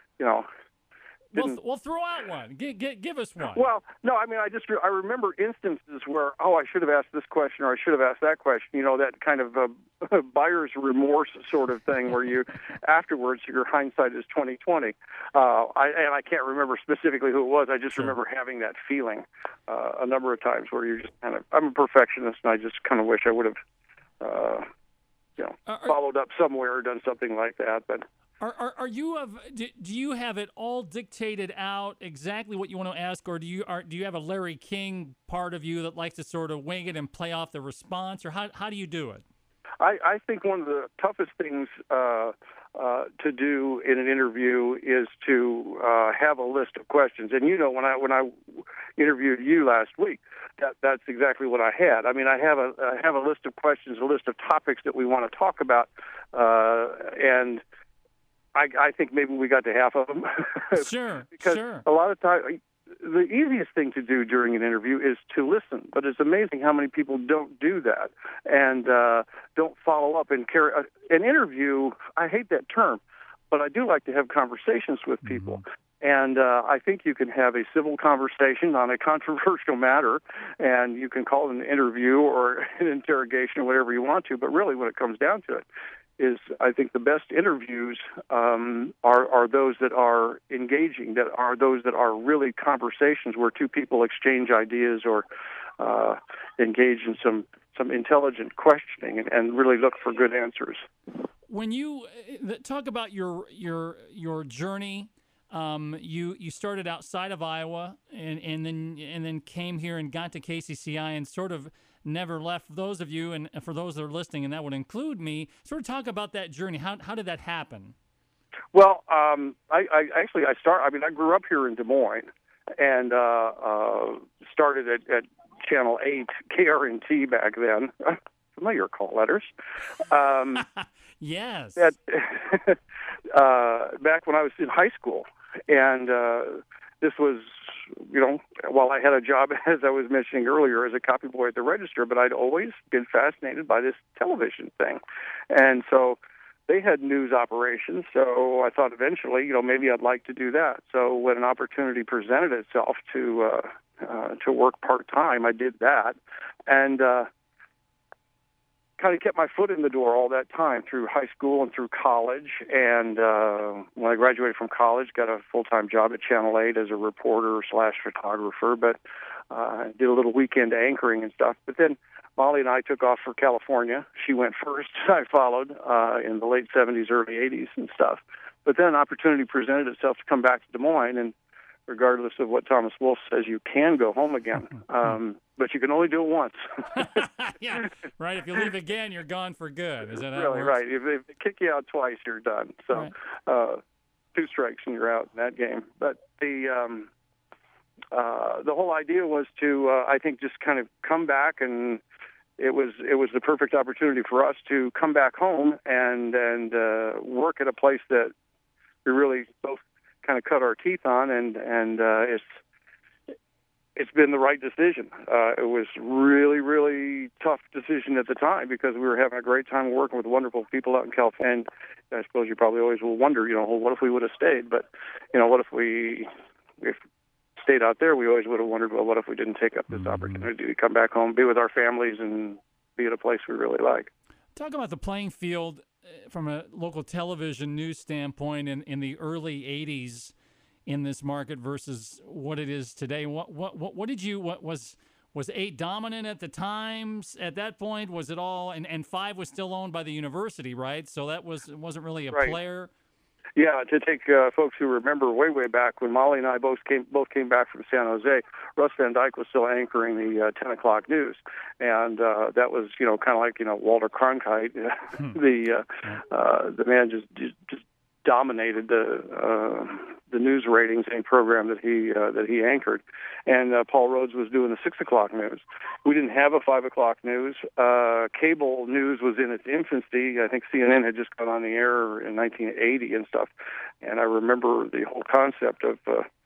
didn't. Well, throw out one. Give us one. Well, no, I mean, I remember instances where, I should have asked this question or I should have asked that question. That kind of buyer's remorse sort of thing, where you afterwards your hindsight is 20/20. I can't remember specifically who it was. I just remember having that feeling a number of times where you're just I'm a perfectionist, and I just kind of wish I would have, followed up somewhere or done something like that, but. Do you have it all dictated out exactly what you want to ask, or do you have a Larry King part of you that likes to sort of wing it and play off the response, or how do you do it? I think one of the toughest things to do in an interview is to have a list of questions. And when I interviewed you last week, that's exactly what I had. I mean, I have a list of questions, a list of topics that we want to talk about, and I think maybe we got to half of them. Sure, because a lot of times, the easiest thing to do during an interview is to listen. But it's amazing how many people don't do that and don't follow up and carry an interview. I hate that term, but I do like to have conversations with people. And I think you can have a civil conversation on a controversial matter, and you can call it an interview or an interrogation or whatever you want to. But really, when it comes down to it, is I think the best interviews are those that are engaging, that are those that are really conversations where two people exchange ideas or engage in some intelligent questioning and really look for good answers. When you talk about your journey, you started outside of Iowa and then came here and got to KCCI and sort of never left. For those of you and for those that are listening, and that would include me, sort of talk about that journey. How did that happen? Well, I grew up here in Des Moines and started at Channel 8 KRNT back then. Familiar call letters. Yes. Back when I was in high school, and this was, while I had a job, as I was mentioning earlier, as a copy boy at the register, but I'd always been fascinated by this television thing. And so they had news operations, so I thought eventually, maybe I'd like to do that. So when an opportunity presented itself to work part-time, I did that. And kind of kept my foot in the door all that time through high school and through college. And when I graduated from college, got a full-time job at Channel 8 as a reporter / photographer, but did a little weekend anchoring and stuff. But then Molly and I took off for California. She went first. I followed in the late 70s, early 80s and stuff. But then an opportunity presented itself to come back to Des Moines, and regardless of what Thomas Wolfe says, you can go home again. But you can only do it once. Yeah, right. If you leave again, you're gone for good. Is that how really it works? Right? If they kick you out twice, you're done. So, right. 2 strikes and you're out in that game. But the whole idea was to, I think, just kind of come back, and it was the perfect opportunity for us to come back home and work at a place that we really both kind of cut our teeth on, and it's been the right decision. It was really, really tough decision at the time because we were having a great time working with wonderful people out in California. And I suppose you probably always will wonder, what if we would have stayed? But, what if we if stayed out there, we always would have wondered, well, what if we didn't take up this opportunity to come back home, be with our families, and be at a place we really like. Talk about the playing field from a local television news standpoint in the early 80s in this market versus what it is today. What was 8 dominant at the times at that point? Was it all, and 5 was still owned by the university, right? So that wasn't really a player. Yeah, to take folks who remember way back when Molly and I both came back from San Jose, Russ Van Dyke was still anchoring the 10 o'clock news, and that was kind of like Walter Cronkite. The man just dominated the news ratings and program that he anchored, and Paul Rhodes was doing the 6 o'clock news. We didn't have a 5 o'clock news. Cable news was in its infancy. I think CNN had just gone on the air in 1980 and stuff, and I remember the whole concept of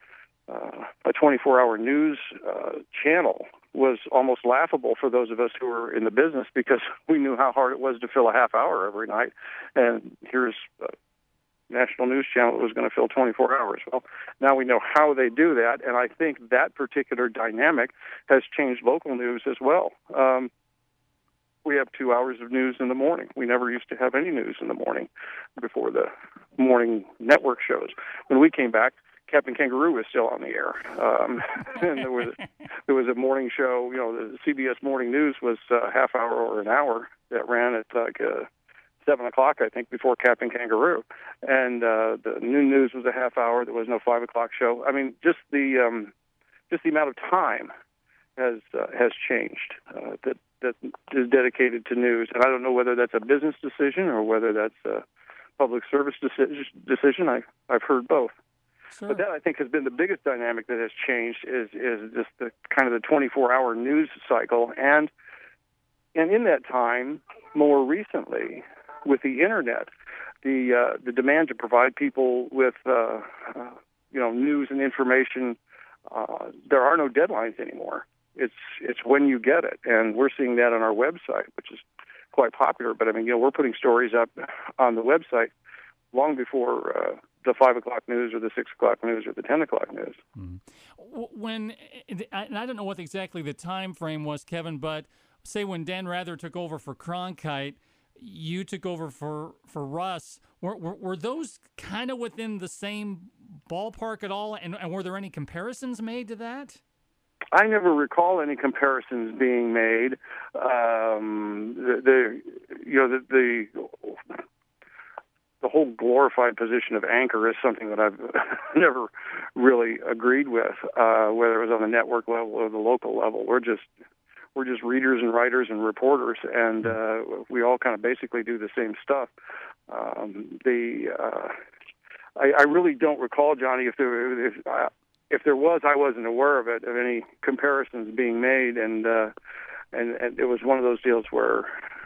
a 24-hour news channel was almost laughable for those of us who were in the business, because we knew how hard it was to fill a half hour every night, and here's national news channel that was going to fill 24 hours. Well, now we know how they do that, and I think that particular dynamic has changed local news as well. We have 2 hours of news in the morning. We never used to have any news in the morning before the morning network shows. When we came back, Captain Kangaroo was still on the air, and there was a morning show. The CBS Morning News was a half hour or an hour that ran at 7 o'clock, I think, before Captain Kangaroo, and the noon news was a half hour. There was no 5 o'clock show. I mean, just the amount of time has changed that is dedicated to news, and I don't know whether that's a business decision or whether that's a public service decision. I've heard both. Sure. But that, I think, has been the biggest dynamic that has changed is just the kind of the 24-hour news cycle, and in that time, more recently, with the internet, the demand to provide people with news and information, there are no deadlines anymore. It's when you get it, and we're seeing that on our website, which is quite popular. But I mean, we're putting stories up on the website long before the 5 o'clock news or the 6 o'clock news or the 10 o'clock news. When, and I don't know what exactly the time frame was, Kevin, but say when Dan Rather took over for Cronkite, you took over for Russ. Were those kind of within the same ballpark at all? And were there any comparisons made to that? I never recall any comparisons being made. The whole glorified position of anchor is something that I've never really agreed with, whether it was on the network level or the local level. We're just readers and writers and reporters, and we all kind of basically do the same stuff. I really don't recall, Johnny, if there was, I wasn't aware of it, of any comparisons being made, and it was one of those deals where,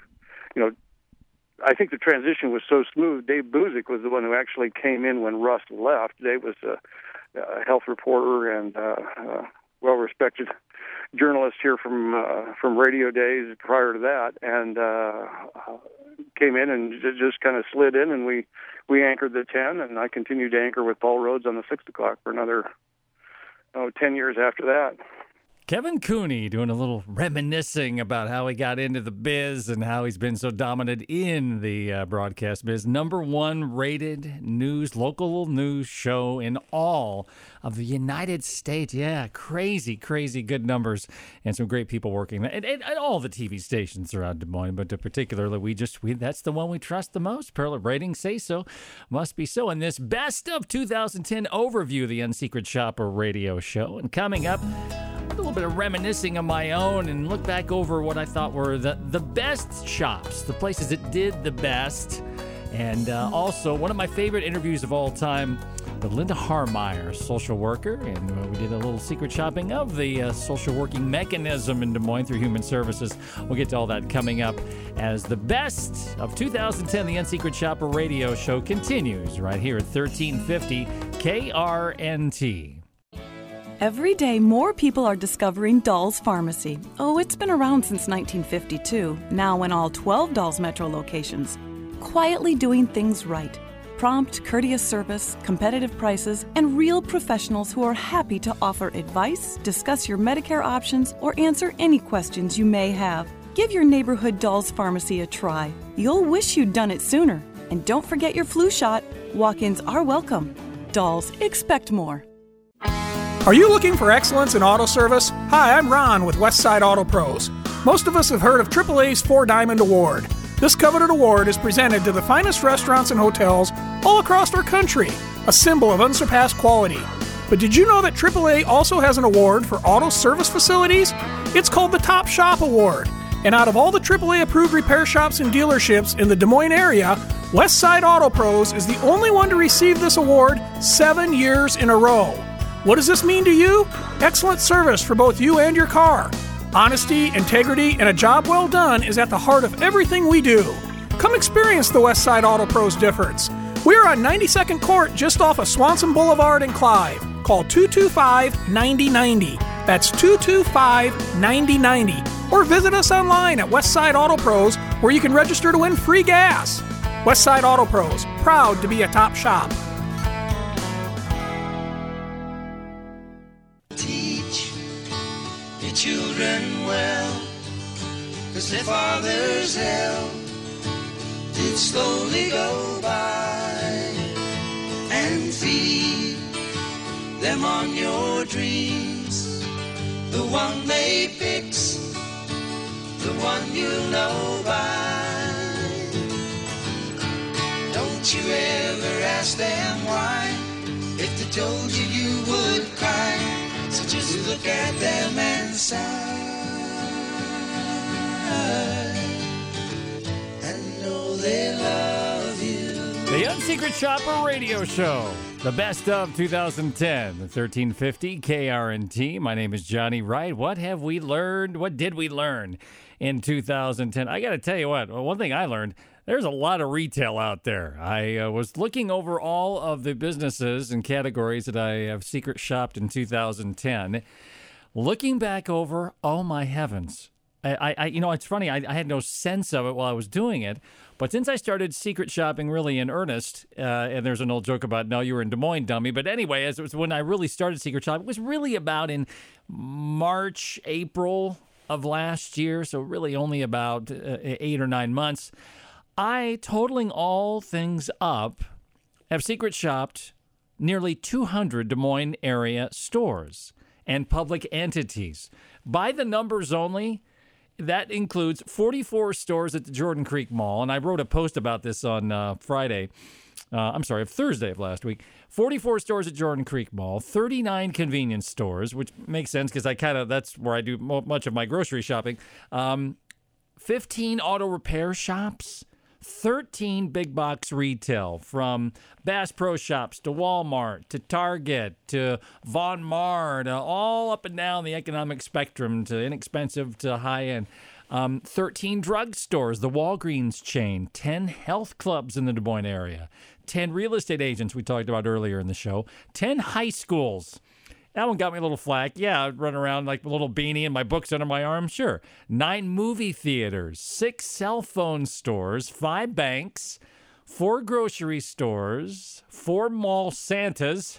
I think the transition was so smooth. Dave Buzik was the one who actually came in when Russ left. Dave was a health reporter and well-respected journalist here from radio days prior to that, and came in and just kind of slid in, and we anchored the 10, and I continued to anchor with Paul Rhodes on the 6 o'clock for another 10 years after that. Kevin Cooney doing a little reminiscing about how he got into the biz and how he's been so dominant in the broadcast biz. #1 rated local news show in all of the United States. Yeah, crazy good numbers and some great people working at all the TV stations around Des Moines, but particularly that's the one we trust the most. Pearl ratings say so, must be so. In this best of 2010 overview of the Unsecret Shopper radio show, and coming up, a little bit of reminiscing of my own and look back over what I thought were the best shops, the places that did the best. And also one of my favorite interviews of all time with Linda Harmeyer, social worker. And we did a little secret shopping of the social working mechanism in Des Moines through Human Services. We'll get to all that coming up as the best of 2010, the Unsecret Shopper radio show continues right here at 1350 KRNT. Every day, more people are discovering Doll's Pharmacy. Oh, it's been around since 1952, now in all 12 Doll's Metro locations. Quietly doing things right. Prompt, courteous service, competitive prices, and real professionals who are happy to offer advice, discuss your Medicare options, or answer any questions you may have. Give your neighborhood Dolls Pharmacy a try. You'll wish you'd done it sooner. And don't forget your flu shot. Walk-ins are welcome. Dolls, expect more. Are you looking for excellence in auto service? Hi, I'm Ron with Westside Auto Pros. Most of us have heard of AAA's 4 Diamond Award. This coveted award is presented to the finest restaurants and hotels all across our country, a symbol of unsurpassed quality. But did you know that AAA also has an award for auto service facilities? It's called the Top Shop Award. And out of all the AAA-approved repair shops and dealerships in the Des Moines area, Westside Auto Pros is the only one to receive this award 7 years in a row. What does this mean to you? Excellent service for both you and your car. Honesty, integrity, and a job well done is at the heart of everything we do. Come experience the Westside Auto Pros difference. We're on 92nd Court just off of Swanson Boulevard in Clive. Call 225-9090. That's 225-9090. Or visit us online at Westside Auto Pros, where you can register to win free gas. Westside Auto Pros, proud to be a top shop. Teach your children well, 'cause their father's hell did slowly go by, and feed them on your dreams, the one they fix, the one you'll know by. Don't you ever ask them why, if they told you you would cry, so just look at them and sigh, and know they love you. The Unsecret Shopper Radio Show, the best of 2010, the 1350 KRNT. My name is Johnny Wright. What have we learned? What did we learn in 2010? I got to tell you what, one thing I learned, there's a lot of retail out there. I was looking over all of the businesses and categories that I have secret shopped in 2010. Looking back over, oh my heavens. I you know, it's funny, I had no sense of it while I was doing it. But since I started secret shopping really in earnest, and there's an old joke about, no, you were in Des Moines, dummy. But anyway, as it was when I really started secret shopping, it was really about in March, April of last year. So really only about 8 or 9 months. I, totaling all things up, have secret shopped nearly 200 Des Moines area stores and public entities. By the numbers only, that includes 44 stores at the Jordan Creek Mall, and I wrote a post about this on Thursday of last week. 44 stores at Jordan Creek Mall, 39 convenience stores, which makes sense because that's where I do much of my grocery shopping. 15 auto repair shops, 13 big box retail, from Bass Pro Shops to Walmart to Target to Von Maur to all up and down the economic spectrum, to inexpensive to high end. 13 drugstores, the Walgreens chain, 10 health clubs in the Des Moines area, 10 real estate agents we talked about earlier in the show, 10 high schools. That one got me a little flack. Yeah, I'd run around like a little beanie and my books under my arm. Sure. 9 movie theaters, 6 cell phone stores, 5 banks, 4 grocery stores, 4 mall Santas.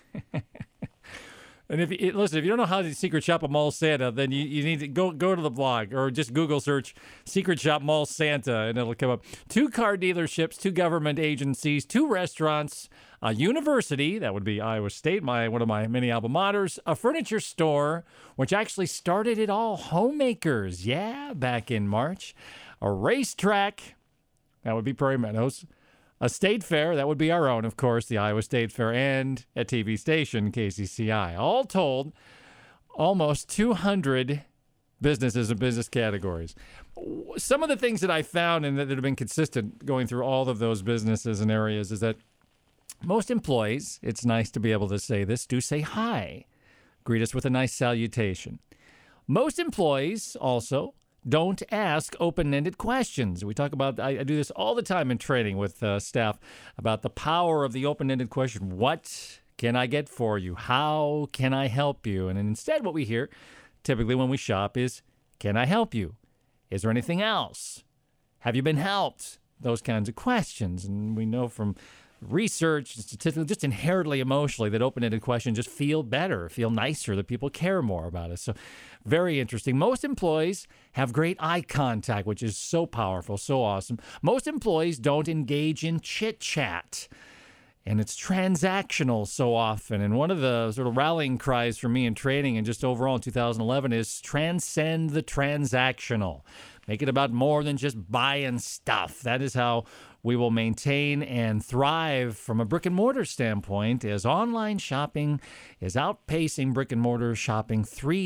And if you don't know how to secret shop a mall Santa, then you need to go to the blog or just Google search secret shop mall Santa and it'll come up. 2 car dealerships, 2 government agencies, 2 restaurants, a university, that would be Iowa State, one of my many alma maters, a furniture store, which actually started it all, Homemakers, back in March, a racetrack, that would be Prairie Meadows, a state fair, that would be our own, of course, the Iowa State Fair, and a TV station, KCCI. All told, almost 200 businesses and business categories. Some of the things that I found and that have been consistent going through all of those businesses and areas is that most employees, it's nice to be able to say this, do say hi. Greet us with a nice salutation. Most employees also don't ask open-ended questions. We talk about, I do this all the time in training with staff about the power of the open-ended question. What can I get for you? How can I help you? And instead what we hear typically when we shop is, can I help you? Is there anything else? Have you been helped? Those kinds of questions. And we know from research, statistically, just inherently emotionally, that open-ended questions just feel better, feel nicer, that people care more about us. So very interesting. Most employees have great eye contact, which is so powerful, so awesome. Most employees don't engage in chit-chat. And it's transactional so often. And one of the sort of rallying cries for me in training and just overall in 2011 is transcend the transactional. Make it about more than just buying stuff. That is how we will maintain and thrive from a brick-and-mortar standpoint, as online shopping is outpacing brick-and-mortar shopping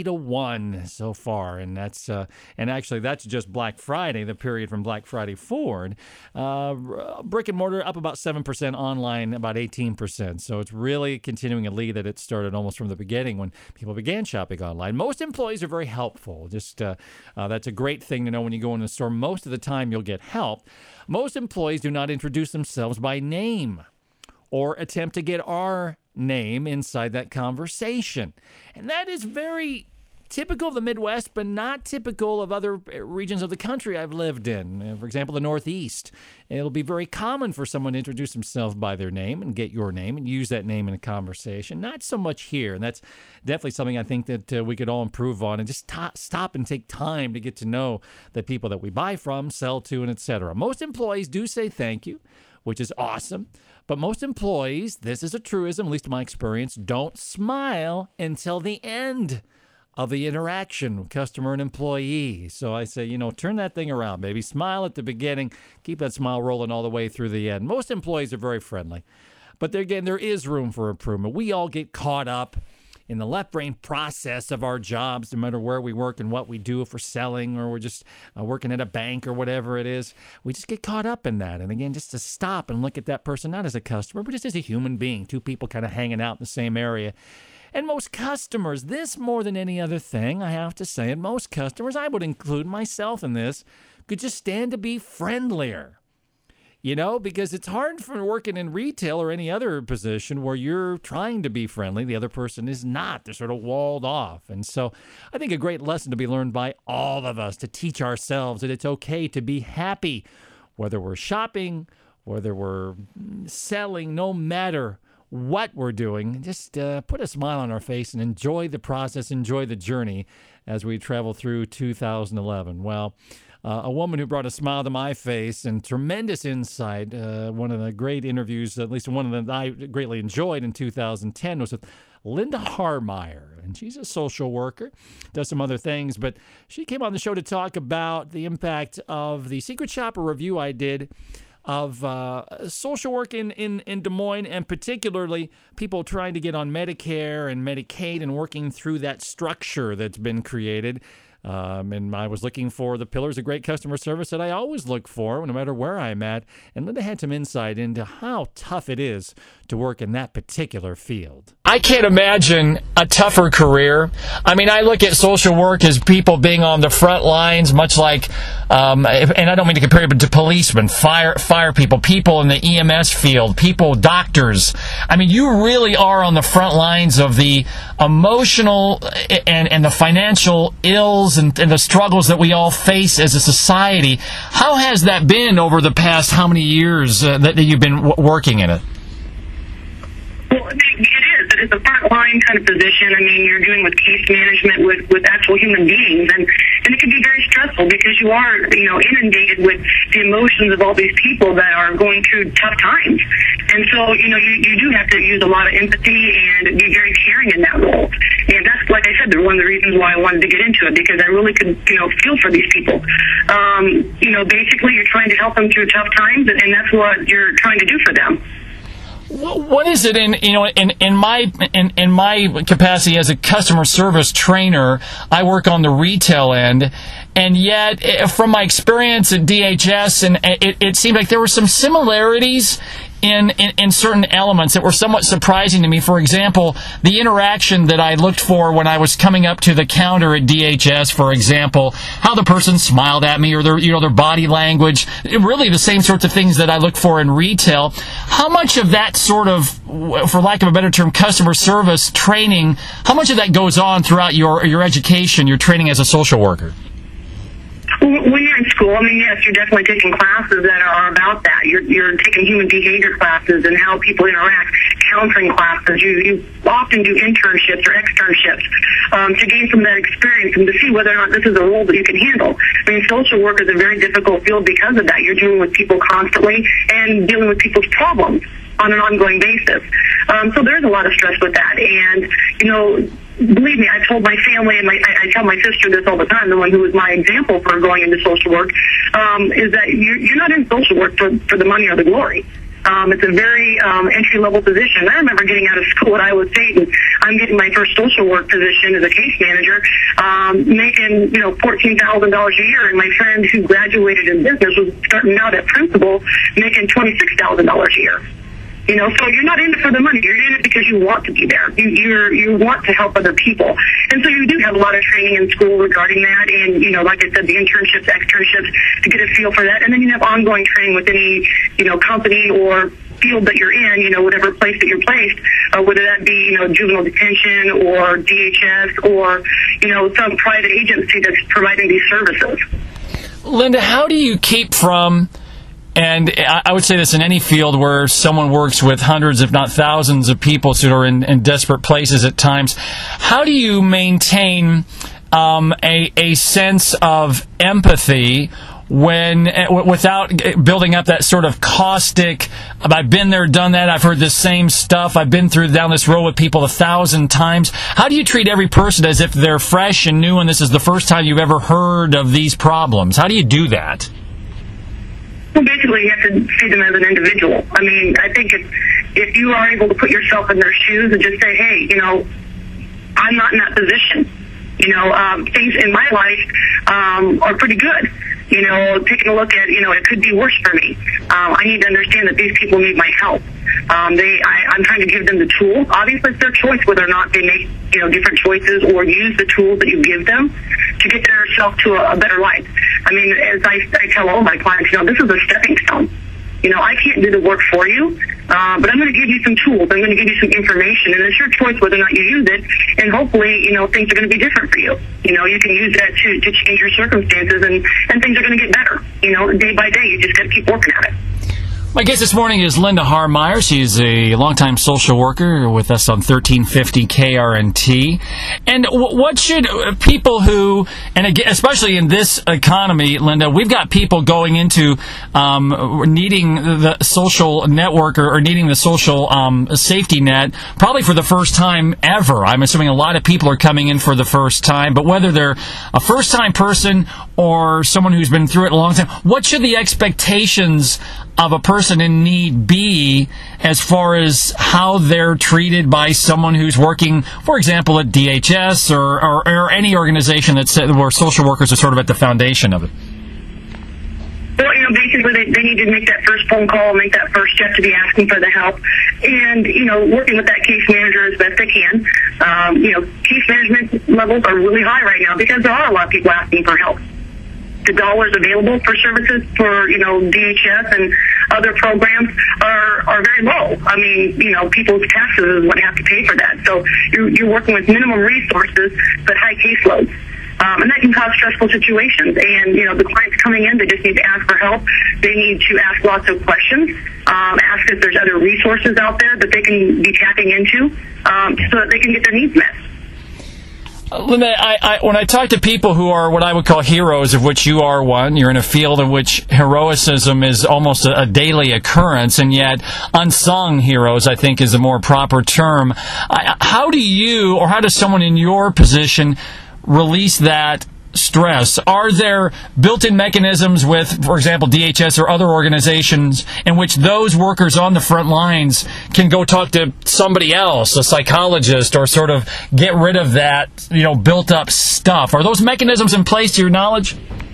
3-1 so far. And that's and actually that's just Black Friday, the period from Black Friday forward. Brick-and-mortar up about 7%, online about 18%. So it's really continuing a lead that it started almost from the beginning when people began shopping online. Most employees are very helpful. Just that's a great thing to know when you go in the store. Most of the time you'll get help. Most employees do not introduce themselves by name or attempt to get our name inside that conversation. And that is very typical of the Midwest, but not typical of other regions of the country I've lived in. For example, the Northeast. It'll be very common for someone to introduce themselves by their name and get your name and use that name in a conversation. Not so much here. And that's definitely something I think that we could all improve on, and just stop and take time to get to know the people that we buy from, sell to, and etc. Most employees do say thank you, which is awesome. But most employees, this is a truism, at least in my experience, don't smile until the end of the interaction, customer and employee. So I say, turn that thing around, baby. Smile at the beginning. Keep that smile rolling all the way through the end. Most employees are very friendly. But there is room for improvement. We all get caught up in the left brain process of our jobs, no matter where we work and what we do, if we're selling or we're just working at a bank or whatever it is. We just get caught up in that. And again, just to stop and look at that person, not as a customer, but just as a human being, two people kind of hanging out in the same area. And most customers, this more than any other thing, I have to say, and most customers, I would include myself in this, could just stand to be friendlier. Because it's hard for working in retail or any other position where you're trying to be friendly. The other person is not. They're sort of walled off. And so I think a great lesson to be learned by all of us, to teach ourselves that it's okay to be happy, whether we're shopping, whether we're selling, no matter what we're doing. Just put a smile on our face and enjoy the process, enjoy the journey as we travel through 2011. Well, a woman who brought a smile to my face and tremendous insight. One of the great interviews, at least one of them I greatly enjoyed in 2010, was with Linda Harmeyer. And she's a social worker, does some other things, but she came on the show to talk about the impact of the Secret Shopper review I did of social work in Des Moines, and particularly people trying to get on Medicare and Medicaid and working through that structure that's been created. And I was looking for the pillars of great customer service that I always look for, no matter where I'm at. And Linda had some insight into how tough it is to work in that particular field. I can't imagine a tougher career. I mean, I look at social work as people being on the front lines, much like, and I don't mean to compare it to policemen, fire people, people in the EMS field, people, doctors. I mean, you really are on the front lines of the emotional and the financial ills and the struggles that we all face as a society. How has that been over the past how many years that you've been working in it? Well, it is. It's a front-line kind of position. I mean, you're dealing with case management with actual human beings, and it can be very stressful because you are, inundated with the emotions of all these people that are going through tough times. And so, you do have to use a lot of empathy and be very caring in that role. And that's, like I said, one of the reasons why I wanted to get into it, because I really could, feel for these people. Basically, you're trying to help them through tough times, and that's what you're trying to do for them. What is it in my capacity as a customer service trainer? I work on the retail end, and yet from my experience at DHS, and it seemed like there were some similarities in certain elements that were somewhat surprising to me. For example, the interaction that I looked for when I was coming up to the counter at DHS, for example, how the person smiled at me or their body language, really the same sorts of things that I look for in retail. How much of that sort of, for lack of a better term, customer service training, how much of that goes on throughout your education, your training as a social worker? Well, When you're in school, I mean, yes, you're definitely taking classes that are about that. You're taking human behavior classes and how people interact, counseling classes. You often do internships or externships to gain some of that experience and to see whether or not this is a role that you can handle. I mean, social work is a very difficult field because of that. You're dealing with people constantly and dealing with people's problems on an ongoing basis. So there's a lot of stress with that. And, you know, believe me, I told my family, and I tell my sister this all the time, the one who was my example for going into social work, is that you're not in social work for the money or the glory. It's a very entry-level position. I remember getting out of school at Iowa State, and I'm getting my first social work position as a case manager, making, you know, $14,000 a year, and my friend who graduated in business was starting out at principal, making $26,000 a year. You know, so you're not in it for the money. You're in it because you want to be there. You want to help other people. And so you do have a lot of training in school regarding that. And, you know, like I said, the internships, externships to get a feel for that. And then you have ongoing training with any, you know, company or field that you're in, you know, whatever place that you're placed, whether that be, you know, juvenile detention or DHS or, you know, some private agency that's providing these services. Linda, how do you keep from... And I would say this in any field where someone works with hundreds, if not thousands, of people who are in desperate places at times. How do you maintain a sense of empathy without building up that sort of caustic, I've been there, done that, I've heard this same stuff, I've been down this road with people 1,000 times. How do you treat every person as if they're fresh and new and this is the first time you've ever heard of these problems? How do you do that? Well, basically, you have to see them as an individual. I mean, I think if you are able to put yourself in their shoes and just say, hey, you know, I'm not in that position. You know, things in my life are pretty good. You know, taking a look at, you know, it could be worse for me. I need to understand that these people need my help. I'm trying to give them the tools. Obviously, it's their choice whether or not they make, you know, different choices or use the tools that you give them to get themselves to a better life. I mean, as I tell all my clients, you know, this is a stepping stone. You know, I can't do the work for you, but I'm going to give you some tools. I'm going to give you some information, and it's your choice whether or not you use it. And hopefully, you know, things are going to be different for you. You know, you can use that to change your circumstances, and things are going to get better. You know, day by day, you just got to keep working at it. My guest this morning is Linda Harmeyer. She's a longtime social worker with us on 1350 KRNT. And what should people who, and again, especially in this economy, Linda, we've got people going into needing the social network or needing the social safety net probably for the first time ever. I'm assuming a lot of people are coming in for the first time, but whether they're a first-time person or someone who's been through it a long time, what should the expectations of a person in need be as far as how they're treated by someone who's working, for example, at DHS or any organization where social workers are sort of at the foundation of it? Well, you know, basically they need to make that first phone call, make that first step to be asking for the help, and, you know, working with that case manager as best they can. You know, case management levels are really high right now because there are a lot of people asking for help. The dollars available for services for, you know, DHS and other programs are very low. I mean, you know, people's taxes is what have to pay for that. So you're working with minimum resources but high caseloads. And that can cause stressful situations. And, you know, the clients coming in, they just need to ask for help. They need to ask lots of questions, ask if there's other resources out there that they can be tapping into so that they can get their needs met. Linda, when I talk to people who are what I would call heroes, of which you are one, you're in a field in which heroicism is almost a daily occurrence, and yet unsung heroes, I think, is a more proper term. How do you, or how does someone in your position release that stress? Are there built-in mechanisms with, for example, DHS or other organizations in which those workers on the front lines can go talk to somebody else, a psychologist, or sort of get rid of that, you know, built-up stuff? Are those mechanisms in place to your knowledge?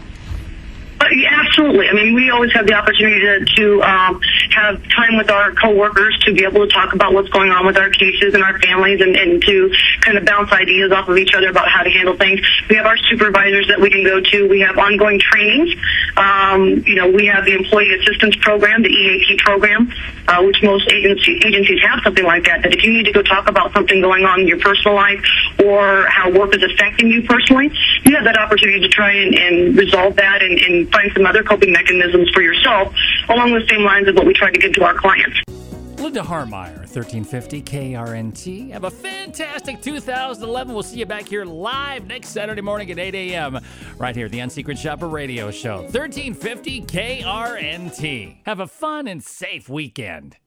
Yeah, absolutely. I mean, we always have the opportunity to have time with our coworkers to be able to talk about what's going on with our cases and our families and to kind of bounce ideas off of each other about how to handle things. We have our supervisors that we can go to. We have ongoing trainings. You know, we have the Employee Assistance Program, the EAP program, which most agencies have something like that, that if you need to go talk about something going on in your personal life or how work is affecting you personally, you have that opportunity to try and resolve that and find some other coping mechanisms for yourself along the same lines of what we try to give to our clients. Linda Harmeyer, 1350 KRNT. Have a fantastic 2011. We'll see you back here live next Saturday morning at 8 a.m. right here at the Unsecret Shopper Radio Show. 1350 KRNT. Have a fun and safe weekend.